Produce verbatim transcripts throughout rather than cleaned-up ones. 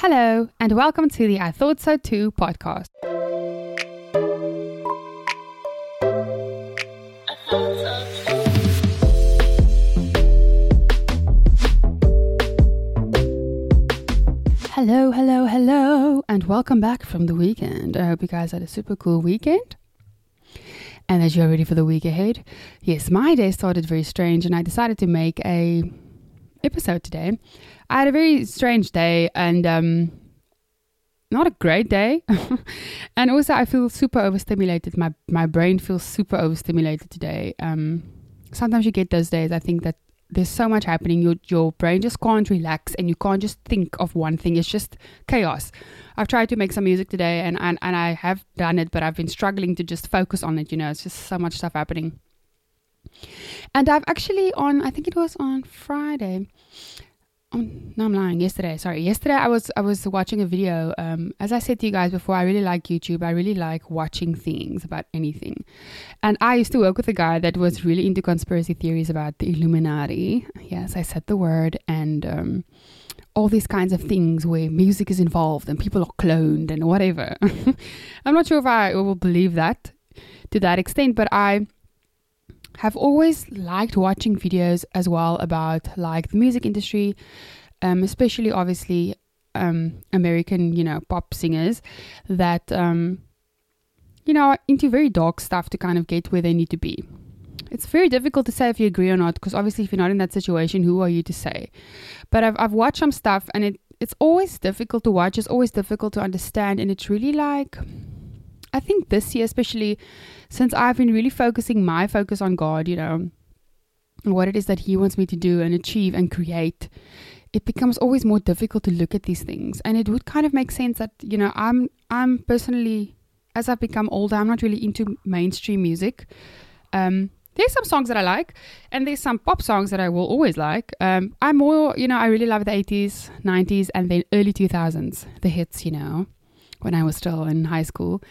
Hello, and welcome to the I Thought So Too podcast. I thought so too. Hello, hello, hello, and welcome back from the weekend. I hope you guys had a super cool weekend and that you're ready for the week ahead. Yes, my day started very strange and I decided to make a episode today. I had a very strange day and um, not a great day. And also I feel super overstimulated. My my brain feels super overstimulated today. Um, sometimes you get those days, I think that there's so much happening. Your, your brain just can't relax and you can't just think of one thing. It's just chaos. I've tried to make some music today and, and, and I have done it, but I've been struggling to just focus on it. You know, it's just so much stuff happening. And I've actually on, I think it was on Friday. Oh, no, I'm lying. Yesterday, sorry. Yesterday, I was I was watching a video. Um, as I said to you guys before, I really like YouTube. I really like watching things about anything. And I used to work with a guy that was really into conspiracy theories about the Illuminati. Yes, I said the word. And um, all these kinds of things where music is involved and people are cloned and whatever. I'm not sure if I will believe that to that extent, but I have always liked watching videos as well about like the music industry, um, especially obviously um, American, you know, pop singers that, um, you know, are into very dark stuff to kind of get where they need to be. It's very difficult to say if you agree or not, because obviously if you're not in that situation, who are you to say? But I've I've watched some stuff and it it's always difficult to watch. It's always difficult to understand, and it's really like, I think this year, especially since I've been really focusing my focus on God, you know, and what it is that He wants me to do and achieve and create, it becomes always more difficult to look at these things. And it would kind of make sense that, you know, I'm I'm personally, as I've become older, I'm not really into mainstream music. Um, there's some songs that I like, and there's some pop songs that I will always like. Um, I'm more, you know, I really love the eighties, nineties, and then early two thousands, the hits, you know, when I was still in high school.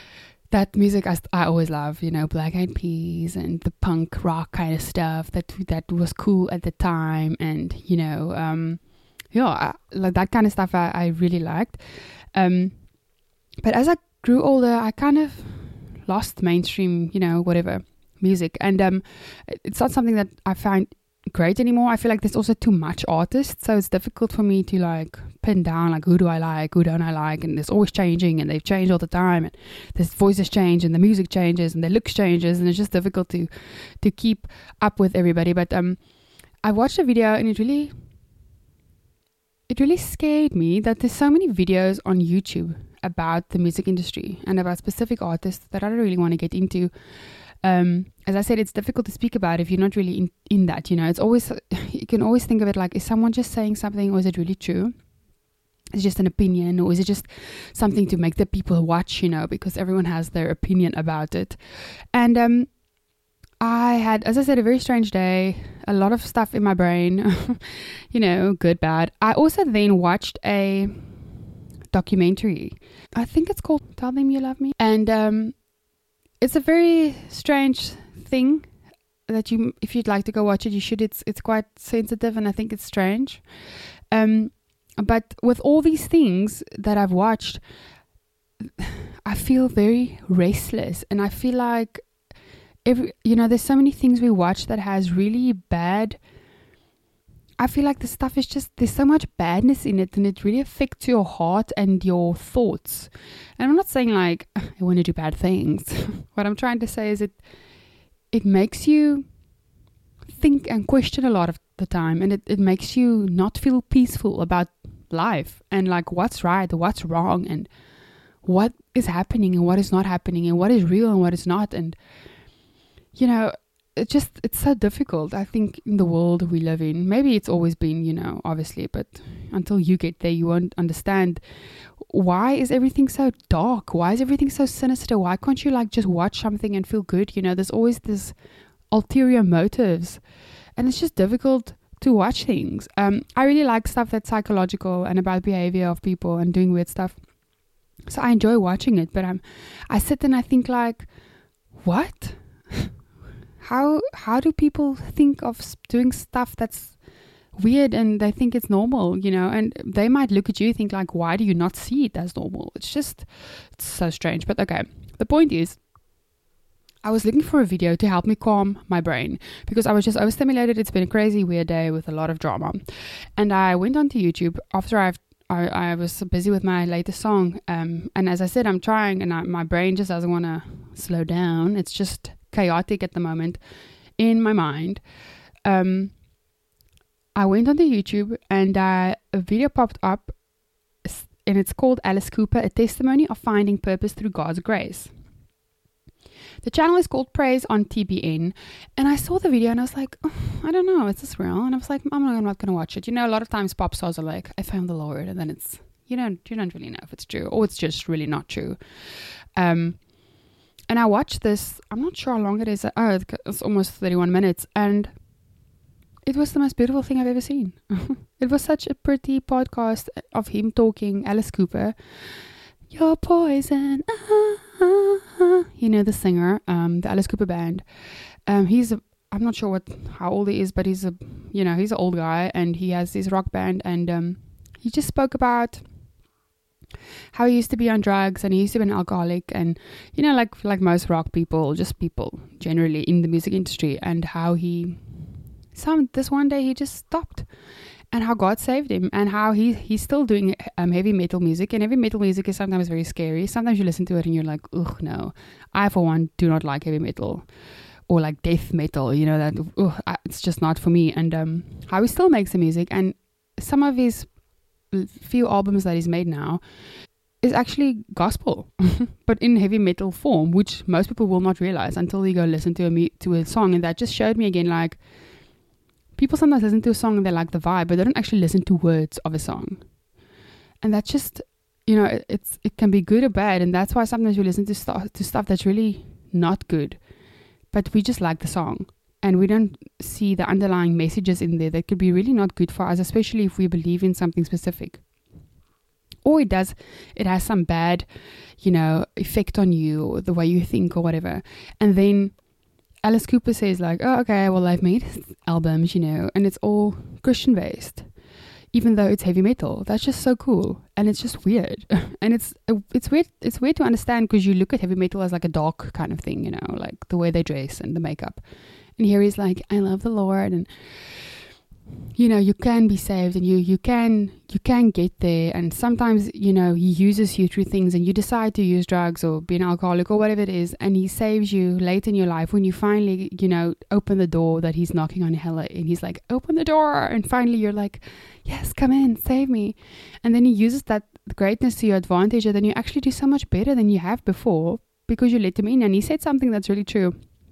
That music I, I always love, you know, Black Eyed Peas and the punk rock kind of stuff that that was cool at the time. And, you know, um, yeah, I, like that kind of stuff I, I really liked. Um, but as I grew older, I kind of lost mainstream, you know, whatever, music. And um, it's not something that I find great anymore. I feel like there's also too much artists, so it's difficult for me to like pin down like who do I like, who don't I like, and there's always changing and they've changed all the time, and there's voices change and the music changes and the looks changes, and it's just difficult to to keep up with everybody. But um I watched a video and it really it really scared me that there's so many videos on YouTube about the music industry and about specific artists that I don't really want to get into. Um, as I said, it's difficult to speak about if you're not really in, in that, you know. It's always, you can always think of it like, is someone just saying something, or is it really true? Is it just an opinion, or is it just something to make the people watch, you know, because everyone has their opinion about it. And um, I had, as I said, a very strange day, a lot of stuff in my brain, you know, good, bad. I also then watched a documentary. I think it's called Tell Them You Love Me. And um, it's a very strange thing that you, if you'd like to go watch it, you should. It's it's quite sensitive and I think it's strange. Um, but with all these things that I've watched, I feel very restless, and I feel like every, you know, there's so many things we watch that has really bad. I feel like the stuff is just, there's so much badness in it, and it really affects your heart and your thoughts. And I'm not saying like I want to do bad things. What I'm trying to say is it it makes you think and question a lot of the time, and it, it makes you not feel peaceful about life and like what's right, what's wrong, and what is happening and what is not happening, and what is real and what is not. And, you know, it just, it's so difficult, I think, in the world we live in. Maybe it's always been, you know, obviously, but until you get there, you won't understand why is everything so dark? Why is everything so sinister? Why can't you like just watch something and feel good? You know, there's always this ulterior motives, and it's just difficult to watch things. Um, I really like stuff that's psychological and about behavior of people and doing weird stuff. So I enjoy watching it, but I'm, I sit and I think like, what? How how do people think of doing stuff that's weird and they think it's normal, you know, and they might look at you and think like, why do you not see it as normal? It's just, it's so strange. But okay, the point is, I was looking for a video to help me calm my brain because I was just overstimulated. It's been a crazy, weird day with a lot of drama. And I went onto YouTube after I've, I, I was busy with my latest song. Um, and as I said, I'm trying and I, my brain just doesn't want to slow down. It's just chaotic at the moment in my mind. Um, I went onto YouTube and uh, a video popped up and it's called Alice Cooper, A Testimony of Finding Purpose Through God's Grace. The channel is called Praise on T B N, and I saw the video and I was like, oh, I don't know, is this real? And I was like, I'm not, I'm not going to watch it. You know, a lot of times pop stars are like, I found the Lord, and then it's, you don't, you don't really know if it's true or it's just really not true. Um, and I watched this, I'm not sure how long it is. Oh, it's almost thirty-one minutes, and it was the most beautiful thing I've ever seen. It was such a pretty podcast of him talking, Alice Cooper. Your poison, ah, ah, ah. You know the singer, um, the Alice Cooper band. Um, he's a, I'm not sure what how old he is, but he's a, you know, he's an old guy, and he has this rock band, and um, he just spoke about how he used to be on drugs, and he used to be an alcoholic, and you know, like like most rock people, just people generally in the music industry, and how he, some this one day he just stopped. And how God saved him, and how he he's still doing um, heavy metal music. And heavy metal music is sometimes very scary. Sometimes you listen to it and you're like, ugh, no. I, for one, do not like heavy metal or like death metal. You know, that ugh, it's just not for me. And um, how he still makes the music. And some of his few albums that he's made now is actually gospel, but in heavy metal form, which most people will not realize until you go listen to a, me- to a song. And that just showed me again, like, people sometimes listen to a song and they like the vibe, but they don't actually listen to words of a song. And that's just, you know, it, it's it can be good or bad. And that's why sometimes we listen to stuff to stuff that's really not good, but we just like the song and we don't see the underlying messages in there that could be really not good for us, especially if we believe in something specific. Or it does, it has some bad, you know, effect on you or the way you think or whatever. And then Alice Cooper says like, oh, okay, well, I've made albums, you know, and it's all Christian based, even though it's heavy metal. That's just so cool. And it's just weird. And it's, it's weird. It's weird to understand because you look at heavy metal as like a dark kind of thing, you know, like the way they dress and the makeup. And here he's like, I love the Lord. And, you know, you can be saved and you, you can, you can get there. And sometimes, you know, he uses you through things and you decide to use drugs or be an alcoholic or whatever it is. And he saves you late in your life when you finally, you know, open the door that he's knocking on hell. And he's like, open the door. And finally you're like, yes, come in, save me. And then he uses that greatness to your advantage. And then you actually do so much better than you have before because you let him in. And he said something that's really true.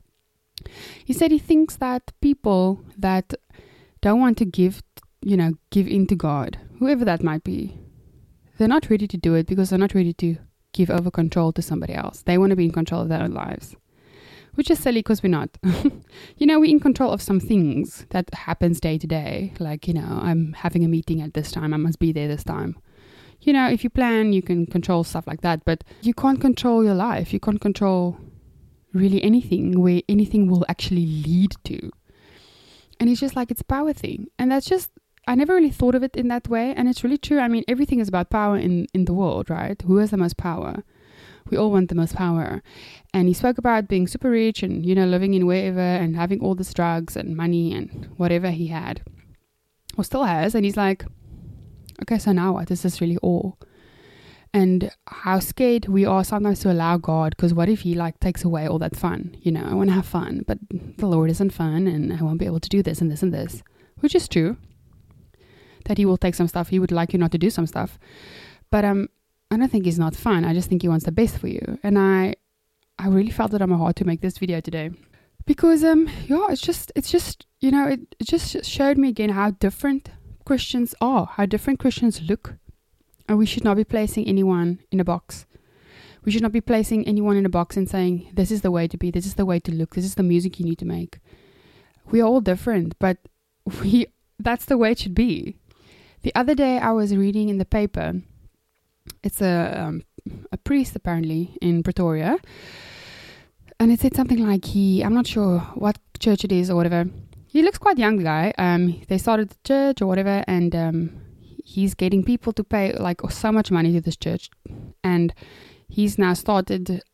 He said he thinks that people that don't want to give, you know, give in to God, whoever that might be, they're not ready to do it because they're not ready to give over control to somebody else. They want to be in control of their own lives, which is silly because we're not. You know, we're in control of some things that happens day to day. Like, you know, I'm having a meeting at this time. I must be there this time. You know, if you plan, you can control stuff like that, but you can't control your life. You can't control really anything where anything will actually lead to. And it's just like, it's a power thing. And that's just, I never really thought of it in that way. And it's really true. I mean, everything is about power in, in the world, right? Who has the most power? We all want the most power. And he spoke about being super rich and, you know, living in wherever and having all this drugs and money and whatever he had or still has. And he's like, okay, so now what? Is this really all? And how scared we are sometimes to allow God, because what if he like takes away all that fun? You know, I want to have fun, but the Lord isn't fun and I won't be able to do this and this and this, which is true. That he will take some stuff. He would like you not to do some stuff. But um, I don't think he's not fun. I just think he wants the best for you. And I I really felt it on my heart to make this video today. Because um, yeah, it's just, it's just, you know, it, it just showed me again how different Christians are, how different Christians look. And we should not be placing anyone in a box. We should not be placing anyone in a box and saying, this is the way to be, this is the way to look, this is the music you need to make. We are all different, but we that's the way it should be. The other day I was reading in the paper, it's a um, a priest apparently in Pretoria, and it said something like he, I'm not sure what church it is or whatever, he looks quite young, the guy. Um, they started the church or whatever, and um, he's getting people to pay like so much money to this church, and he's now started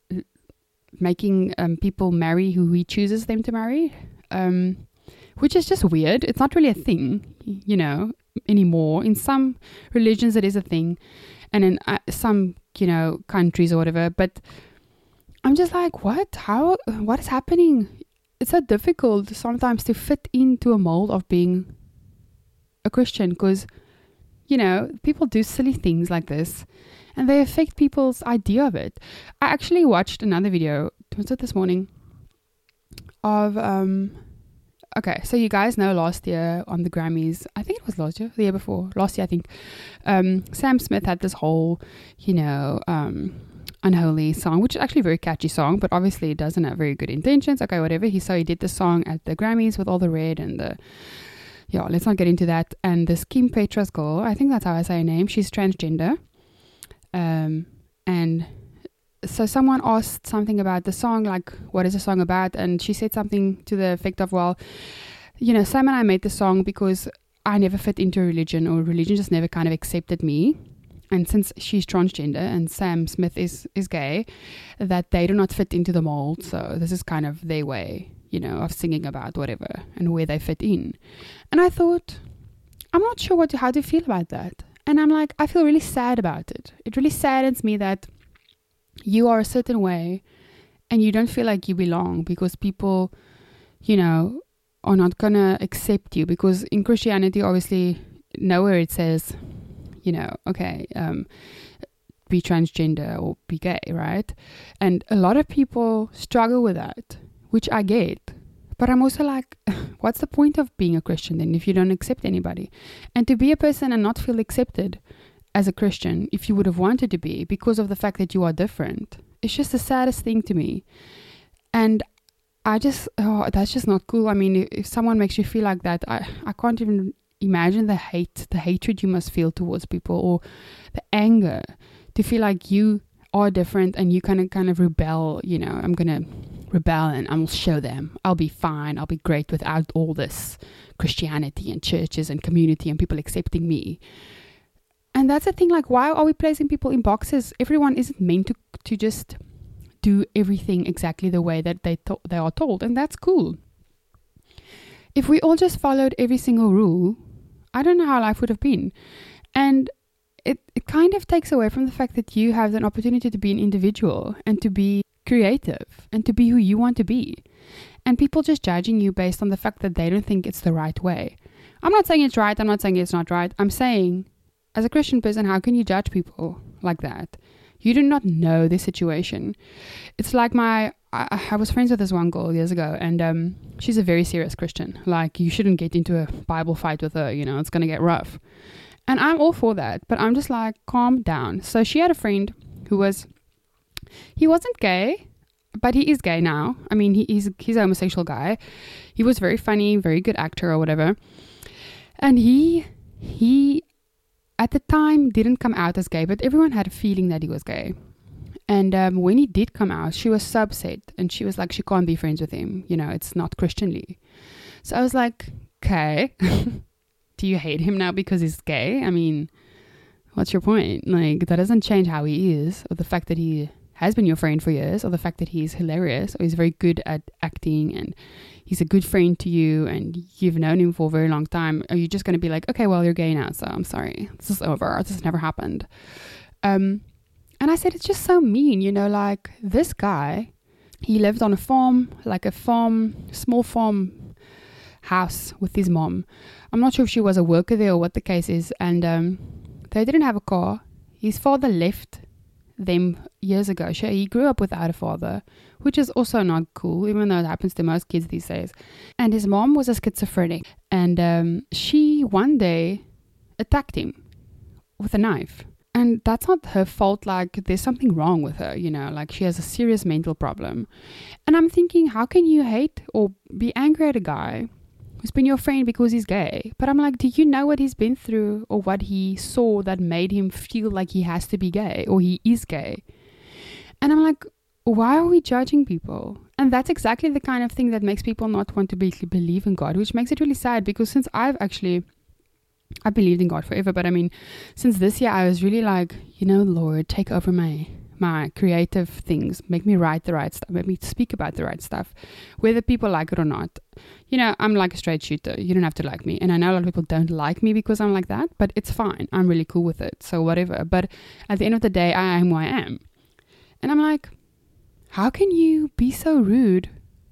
making um, people marry who he chooses them to marry, um, which is just weird. It's not really a thing, you know, anymore. In some religions, it is a thing, and in uh, some, you know, countries or whatever. But I'm just like, what? How? What is happening? It's so difficult sometimes to fit into a mold of being a Christian because, you know, people do silly things like this and they affect people's idea of it. I actually watched another video, was it this morning, of, um, okay, so you guys know last year on the Grammys, I think it was last year, the year before, last year I think, um, Sam Smith had this whole, you know, um, Unholy song, which is actually a very catchy song, but obviously it doesn't have very good intentions. Okay, whatever. He so he did the song at the Grammys with all the red and the, yeah, let's not get into that. And this Kim Petras girl, I think that's how I say her name, she's transgender. Um, and so someone asked something about the song, like, what is the song about? And she said something to the effect of, well, you know, Sam and I made the song because I never fit into a religion, or religion just never kind of accepted me. And since she's transgender and Sam Smith is, is gay, that they do not fit into the mold. So this is kind of their way, you know, of singing about whatever and where they fit in. And I thought, I'm not sure what to, how to feel about that. And I'm like, I feel really sad about it. It really saddens me that you are a certain way and you don't feel like you belong because people, you know, are not going to accept you. Because in Christianity, obviously, nowhere it says, you know, okay, um, be transgender or be gay, right? And a lot of people struggle with that, which I get. But I'm also like, what's the point of being a Christian then if you don't accept anybody? And to be a person and not feel accepted as a Christian, if you would have wanted to be, because of the fact that you are different, it's just the saddest thing to me. And I just, oh, that's just not cool. I mean, if, if someone makes you feel like that, I, I can't even imagine the hate, the hatred you must feel towards people, or the anger to feel like you are different and you kind of kind of rebel. You know, I'm gonna rebel and I'll show them I'll be fine, I'll be great without all this Christianity and churches and community and people accepting me. And that's the thing, like, why are we placing people in boxes? Everyone isn't meant to to just do everything exactly the way that they to- they are told, and that's cool. If we all just followed every single rule, I don't know how life would have been. And it, it kind of takes away from the fact that you have an opportunity to be an individual and to be creative and to be who you want to be. And people just judging you based on the fact that they don't think it's the right way. I'm not saying it's right. I'm not saying it's not right. I'm saying, as a Christian person, how can you judge people like that? You do not know the situation. It's like my... I, I was friends with this one girl years ago, and um, she's a very serious Christian. Like, you shouldn't get into a Bible fight with her, you know, it's going to get rough. And I'm all for that, but I'm just like, calm down. So she had a friend who was, he wasn't gay, but he is gay now. I mean, he, he's, he's a homosexual guy. He was very funny, very good actor or whatever. And he, he, at the time, didn't come out as gay, but everyone had a feeling that he was gay. And um, when he did come out, she was so upset. And she was like, she can't be friends with him. You know, it's not Christianly. So I was like, okay, do you hate him now because he's gay? I mean, what's your point? Like, that doesn't change how he is, or the fact that he has been your friend for years, or the fact that he's hilarious, or he's very good at acting, and he's a good friend to you, and you've known him for a very long time. Are you just going to be like, okay, well, you're gay now, so I'm sorry. This is over. This has never happened. Um... And I said, it's just so mean, you know, like, this guy, he lived on a farm, like a farm, small farm house with his mom. I'm not sure if she was a worker there or what the case is. And um, they didn't have a car. His father left them years ago. He grew up without a father, which is also not cool, even though it happens to most kids these days. And his mom was a schizophrenic. And um, she one day attacked him with a knife. And that's not her fault. Like, there's something wrong with her, you know, like, she has a serious mental problem. And I'm thinking, how can you hate or be angry at a guy who's been your friend because he's gay? But I'm like, do you know what he's been through or what he saw that made him feel like he has to be gay or he is gay? And I'm like, why are we judging people? And that's exactly the kind of thing that makes people not want to be, believe in God, which makes it really sad, because since I've actually, I believed in God forever, but I mean, since this year, I was really like, you know, Lord, take over my my creative things, make me write the right stuff, make me speak about the right stuff, whether people like it or not. You know, I'm like a straight shooter. You don't have to like me. And I know a lot of people don't like me because I'm like that, but it's fine. I'm really cool with it. So whatever. But at the end of the day, I am who I am. And I'm like, how can you be so rude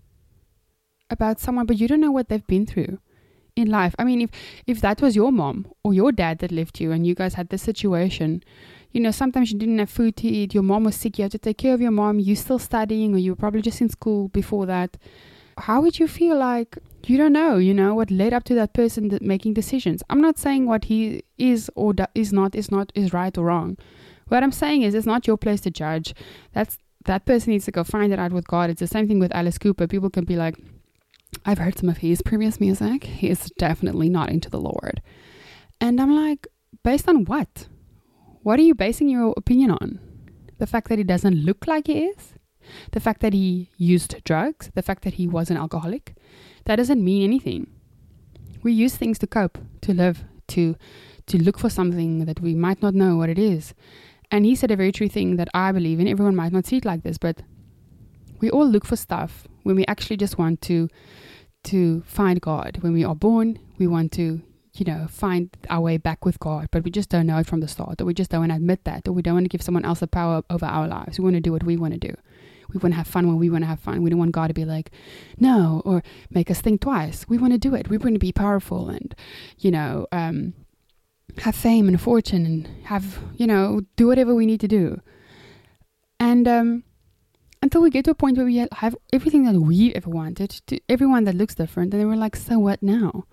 about someone, but you don't know what they've been through in life? I mean, if, if that was your mom or your dad that left you and you guys had this situation, you know, sometimes you didn't have food to eat, your mom was sick, you have to take care of your mom, you're still studying, or you were probably just in school before that. How would you feel? Like, you don't know, you know, what led up to that person that making decisions. I'm not saying what he is or do, is not, is not, is right or wrong. What I'm saying is, it's not your place to judge. That's, that person needs to go find it out with God. It's the same thing with Alice Cooper. People can be like, I've heard some of his previous music. He is definitely not into the Lord. And I'm like, based on what? What are you basing your opinion on? The fact that he doesn't look like he is? The fact that he used drugs? The fact that he was an alcoholic? That doesn't mean anything. We use things to cope, to live, to to look for something that we might not know what it is. And he said a very true thing that I believe in. Everyone might not see it like this, but we all look for stuff when we actually just want to to find God. When we are born, we want to, you know, find our way back with God, but we just don't know it from the start, or we just don't want to admit that, or we don't want to give someone else the power over our lives. We want to do what we want to do. We want to have fun when we want to have fun. We don't want God to be like, no, or make us think twice. We want to do it. We want to be powerful and, you know, um, have fame and fortune and have, you know, do whatever we need to do. And um, until we get to a point where we have everything that we ever wanted, to everyone that looks different, and then we're like, so what now?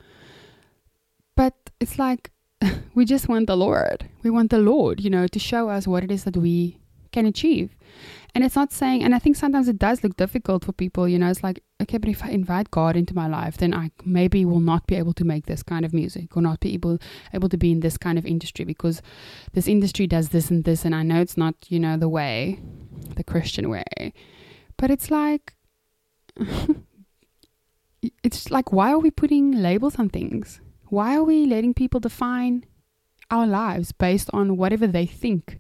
But it's like, we just want the Lord. We want the Lord, you know, to show us what it is that we can achieve. And it's not saying, and I think sometimes it does look difficult for people, you know, it's like, okay, but if I invite God into my life, then I maybe will not be able to make this kind of music, or not be able, able to be in this kind of industry, because this industry does this and this, and I know it's not, you know, the way, the Christian way. But it's like, it's like, why are we putting labels on things? Why are we letting people define our lives based on whatever they think?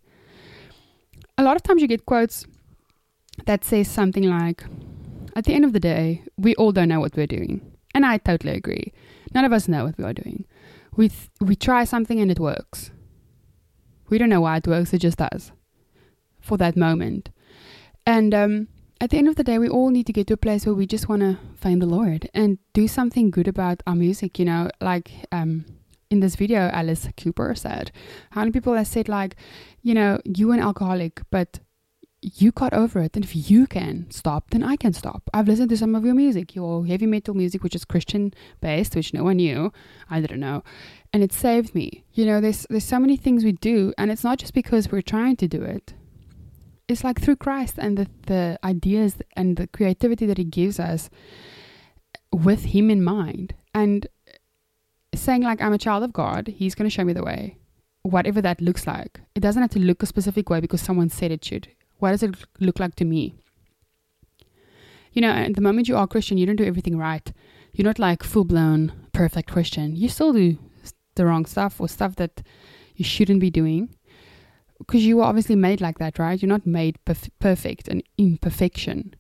A lot of times you get quotes that says something like, at the end of the day, we all don't know what we're doing. And I totally agree. None of us know what we are doing. We, th- we try something and it works. We don't know why it works, it just does. For that moment. And um, at the end of the day, we all need to get to a place where we just want to find the Lord and do something good about our music, you know, like um, in this video, Alice Cooper said, how many people have said like, you know, you're an alcoholic, but you got over it. And if you can stop, then I can stop. I've listened to some of your music, your heavy metal music, which is Christian based, which no one knew. I didn't know. And it saved me. You know, there's, there's so many things we do, and it's not just because we're trying to do it. It's like through Christ and the, the ideas and the creativity that he gives us with him in mind. And saying like, I'm a child of God, he's going to show me the way. Whatever that looks like. It doesn't have to look a specific way because someone said it should. What does it look like to me? You know, at the moment you are Christian, you don't do everything right. You're not like full-blown perfect Christian. You still do the wrong stuff or stuff that you shouldn't be doing. Because you were obviously made like that, right? You're not made perf- perfect and imperfection.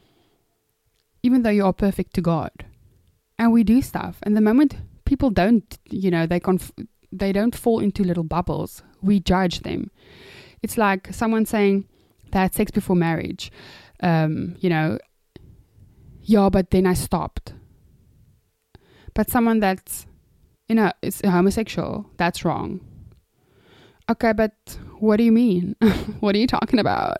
Even though you are perfect to God. And we do stuff. And the moment people don't, you know, they conf- they don't fall into little bubbles, we judge them. It's like someone saying they had sex before marriage. Um, you know, yeah, but then I stopped. But someone that's, you know, is homosexual, that's wrong. Okay, but what do you mean? What are you talking about?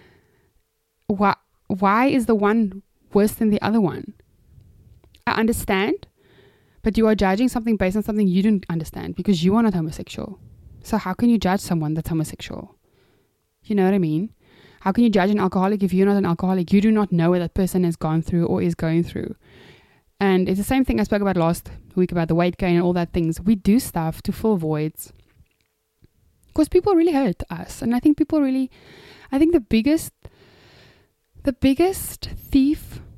Why, why is the one worse than the other one? I understand, but you are judging something based on something you didn't understand because you are not homosexual. So how can you judge someone that's homosexual? You know what I mean? How can you judge an alcoholic if you're not an alcoholic? You do not know what that person has gone through or is going through. And it's the same thing I spoke about last week about the weight gain and all that things. We do stuff to fill voids. Because people really hurt us. And I think people really, I think the biggest, the biggest thief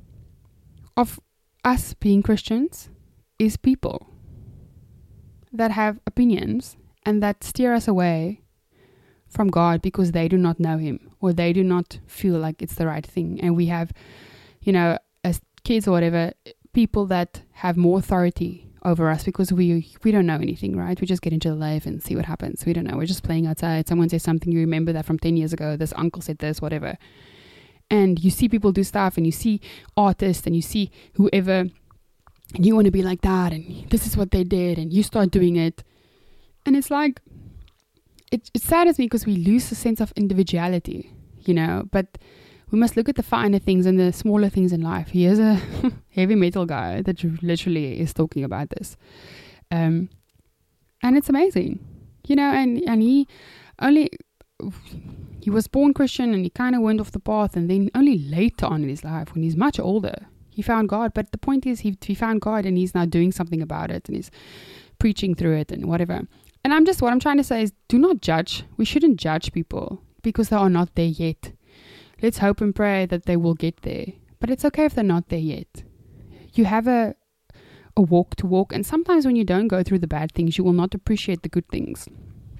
of us being Christians is people that have opinions and that steer us away from God because they do not know Him or they do not feel like it's the right thing. And we have, you know, as kids or whatever, people that have more authority over us because we we don't know anything, right? We just get into life and see what happens. We don't know. We're just playing outside. Someone says something, you remember that from ten years ago. This uncle said this, whatever. And you see people do stuff and you see artists and you see whoever and you want to be like that and this is what they did and you start doing it. And it's like, it, it saddens me because we lose a sense of individuality, you know, but we must look at the finer things and the smaller things in life. Here's a heavy metal guy that literally is talking about this. Um, and it's amazing, you know, and, and he only, he was born Christian and he kind of went off the path, and then only later on in his life, when he's much older, he found God. But the point is he, he found God and he's now doing something about it and he's preaching through it and whatever. And I'm just, what I'm trying to say is, do not judge. We shouldn't judge people because they are not there yet. Let's hope and pray that they will get there. But it's okay if they're not there yet. You have a a walk to walk. And sometimes when you don't go through the bad things, you will not appreciate the good things.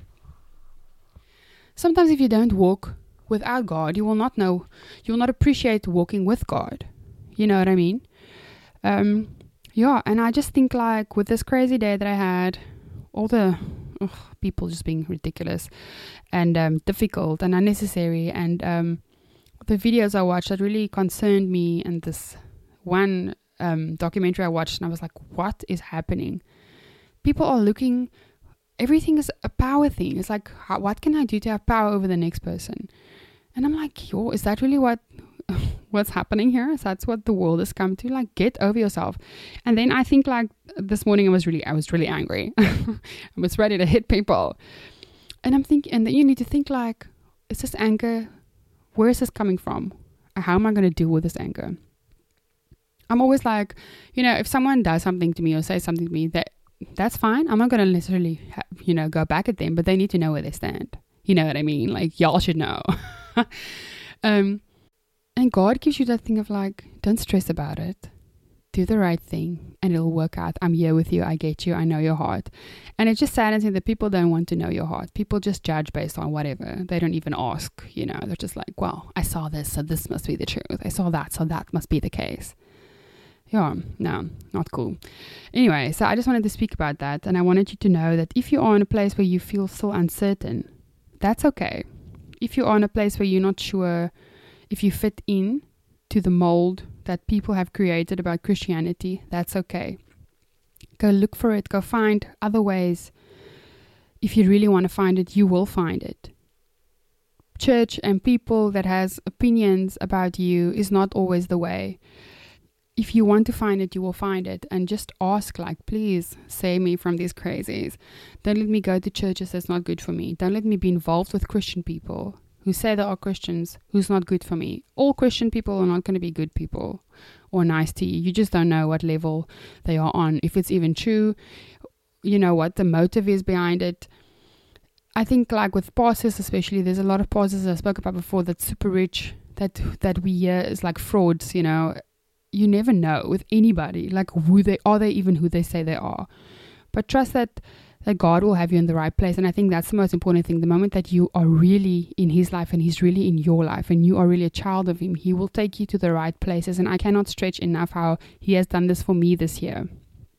Sometimes if you don't walk without God, you will not know, you will not appreciate walking with God. You know what I mean? Um, yeah, and I just think like with this crazy day that I had, all the ugh, people just being ridiculous and um, difficult and unnecessary, and um, the videos I watched that really concerned me, and this one um, documentary I watched, and I was like, what is happening? People are looking, everything is a power thing. It's like, how, what can I do to have power over the next person? And I'm like, yo, is that really what what's happening here? Is that what the world has come to? Like, get over yourself. And then I think like this morning I was really, I was really angry. I was ready to hit people. And I'm thinking, and then you need to think like, is this anger, where is this coming from? How am I going to deal with this anger? I'm always like, you know, if someone does something to me or says something to me, that that's fine. I'm not going to necessarily, ha- you know, go back at them, but they need to know where they stand. You know what I mean? Like, y'all should know. um, and God gives you that thing of like, don't stress about it. Do the right thing and it'll work out. I'm here with you. I get you. I know your heart. And it just saddens me that people don't want to know your heart. People just judge based on whatever. They don't even ask, you know, they're just like, well, I saw this, so this must be the truth. I saw that, so that must be the case. Yeah, no, not cool. Anyway, so I just wanted to speak about that. And I wanted you to know that if you are in a place where you feel still uncertain, that's okay. If you are in a place where you're not sure if you fit in to the mold that people have created about Christianity, that's okay. Go look for it. Go find other ways. If you really want to find it, you will find it. Church and people that has opinions about you is not always the way. If you want to find it, you will find it. And just ask, like, please save me from these crazies. Don't let me go to churches that's not good for me. Don't let me be involved with Christian people who say they are Christians, who's not good for me. All Christian people are not going to be good people or nice to you. You just don't know what level they are on. If it's even true, you know what the motive is behind it. I think like with pastors especially, there's a lot of pastors I spoke about before that's super rich, that that we hear is like frauds, you know. You never know with anybody, like who they are, they even who they say they are. But trust that that God will have you in the right place. And I think that's the most important thing. The moment that you are really in His life and He's really in your life and you are really a child of Him, He will take you to the right places. And I cannot stretch enough how He has done this for me this year.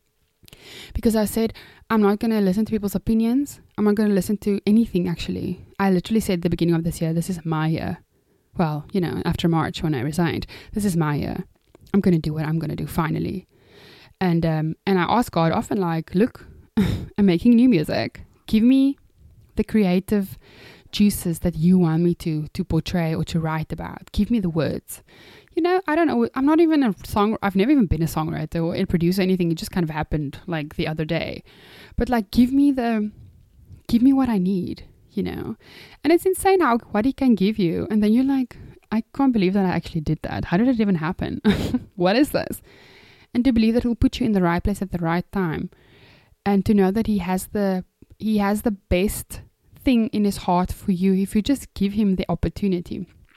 Because I said, I'm not going to listen to people's opinions. I'm not going to listen to anything, actually. I literally said at the beginning of this year, this is my year. Well, you know, after March when I resigned, this is my year. I'm going to do what I'm going to do finally. And um, and I ask God often like, look, I'm making new music. Give me the creative juices that you want me to to portray or to write about. Give me the words. You know, I don't know. I'm not even a song. I've never even been a songwriter or a producer or anything. It just kind of happened like the other day. But like, give me the, give me what I need, you know. And it's insane how what He can give you. And then you're like, I can't believe that I actually did that. How did it even happen? What is this? And to believe that He'll put you in the right place at the right time. And to know that He has the He has the best thing in His heart for you if you just give Him the opportunity.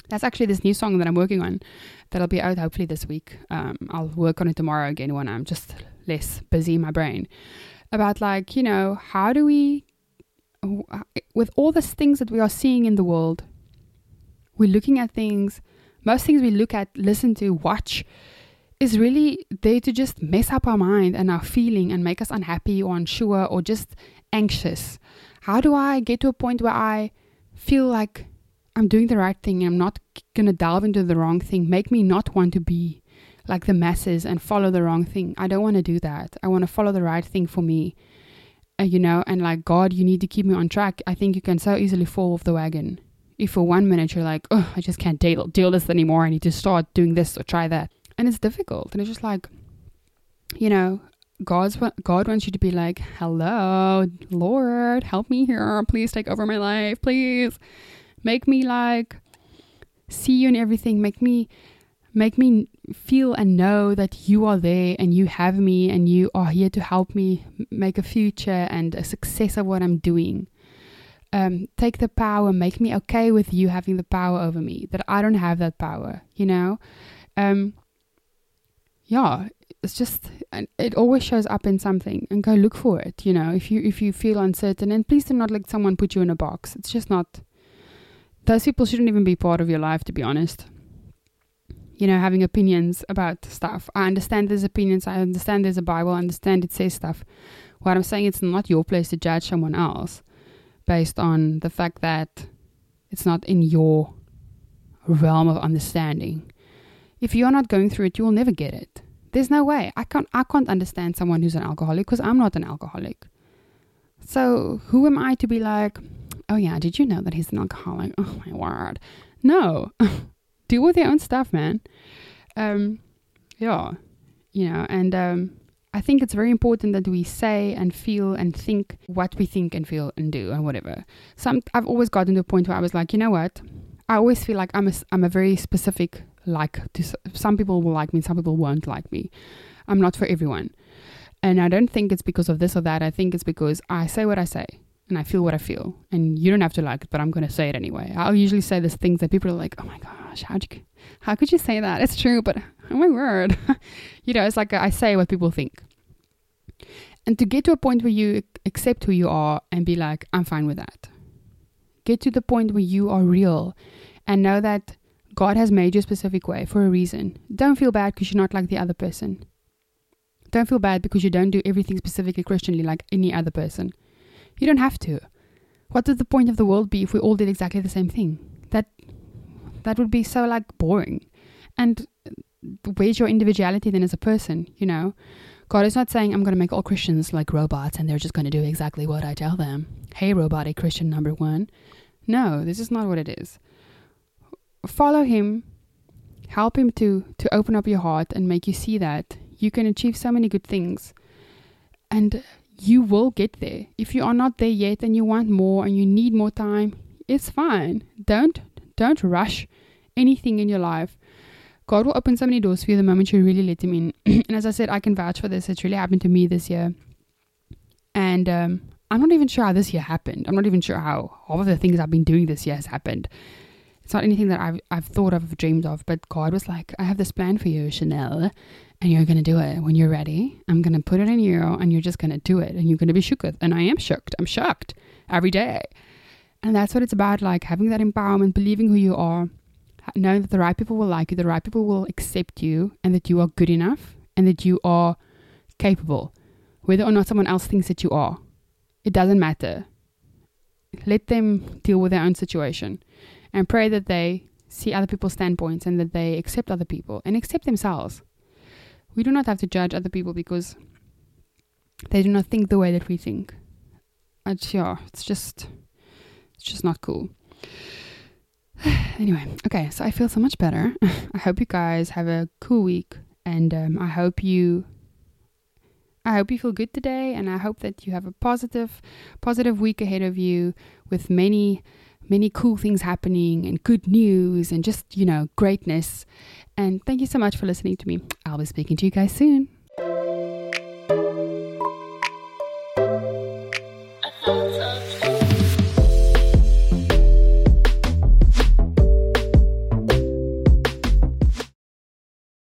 That's actually this new song that I'm working on that'll be out hopefully this week. Um, I'll work on it tomorrow again when I'm just less busy in my brain. About like, you know, how do we, with all these things that we are seeing in the world, we're looking at things, most things we look at, listen to, watch, is really there to just mess up our mind and our feeling and make us unhappy or unsure or just anxious. How do I get to a point where I feel like I'm doing the right thing and I'm not going to delve into the wrong thing, make me not want to be like the masses and follow the wrong thing? I don't want to do that. I want to follow the right thing for me, uh, you know, and like, God, you need to keep me on track. I think you can so easily fall off the wagon. If for one minute you're like, oh, I just can't deal, deal this anymore. I need to start doing this or try that. And it's difficult. And it's just like, you know, God's God wants you to be like, hello, Lord, help me here. Please take over my life. Please make me like see you in everything. Make me, make me feel and know that you are there and you have me and you are here to help me make a future and a success of what I'm doing. Um, take the power, make me okay with you having the power over me, that I don't have that power, you know? Um, yeah, it's just, it always shows up in something, and go look for it, you know, if you, if you feel uncertain. And please do not let someone put you in a box. It's just not, those people shouldn't even be part of your life, to be honest. You know, having opinions about stuff. I understand there's opinions. I understand there's a Bible. I understand it says stuff. What I'm saying, it's not your place to judge someone else based on the fact that it's not in your realm of understanding. If you're not going through it, you will never get it. There's no way. I can't, I can't understand someone who's an alcoholic because I'm not an alcoholic. So who am I to be like, oh yeah, did you know that he's an alcoholic? Oh my word. No. Deal with your own stuff, man. Um, yeah, you know, and um, I think it's very important that we say and feel and think what we think and feel and do and whatever. Some I've always gotten to a point where I was like, you know what? I always feel like I'm a, I'm a very specific like. To, some people will like me, some people won't like me. I'm not for everyone. And I don't think it's because of this or that. I think it's because I say what I say. And I feel what I feel. And you don't have to like it, but I'm going to say it anyway. I'll usually say these things that people are like, oh my gosh, how'd you, how could you say that? It's true, but oh my word. You know, it's like I say what people think. And to get to a point where you accept who you are and be like, I'm fine with that. Get to the point where you are real and know that God has made you a specific way for a reason. Don't feel bad because you're not like the other person. Don't feel bad because you don't do everything specifically Christianly like any other person. You don't have to. What would the point of the world be if we all did exactly the same thing? That that would be so like boring. And where's your individuality then as a person, you know? God is not saying I'm going to make all Christians like robots and they're just going to do exactly what I tell them. Hey, robotic Christian number one. No, this is not what it is. Follow him. Help him to, to open up your heart and make you see that you can achieve so many good things. And you will get there. If you are not there yet and you want more and you need more time, it's fine. Don't don't rush anything in your life. God will open so many doors for you the moment you really let him in. And as I said, I can vouch for this. It's really happened to me this year. And um, I'm not even sure how this year happened. I'm not even sure how all of the things I've been doing this year has happened. It's not anything that I've, I've thought of, dreamed of, but God was like, I have this plan for you, Chanel. And you're going to do it when you're ready. I'm going to put it in you and you're just going to do it. And you're going to be shook with. And I am shooked. I'm shocked every day. And that's what it's about. Like having that empowerment, believing who you are, knowing that the right people will like you, the right people will accept you, and that you are good enough and that you are capable. Whether or not someone else thinks that you are, it doesn't matter. Let them deal with their own situation and pray that they see other people's standpoints and that they accept other people and accept themselves. We do not have to judge other people because they do not think the way that we think. It's, yeah, it's just, it's just not cool. Anyway, okay, so I feel so much better. I hope you guys have a cool week, and um, I hope you, I hope you feel good today, and I hope that you have a positive, positive week ahead of you with many, many cool things happening and good news and just, you know, greatness. And thank you so much for listening to me. I'll be speaking to you guys soon.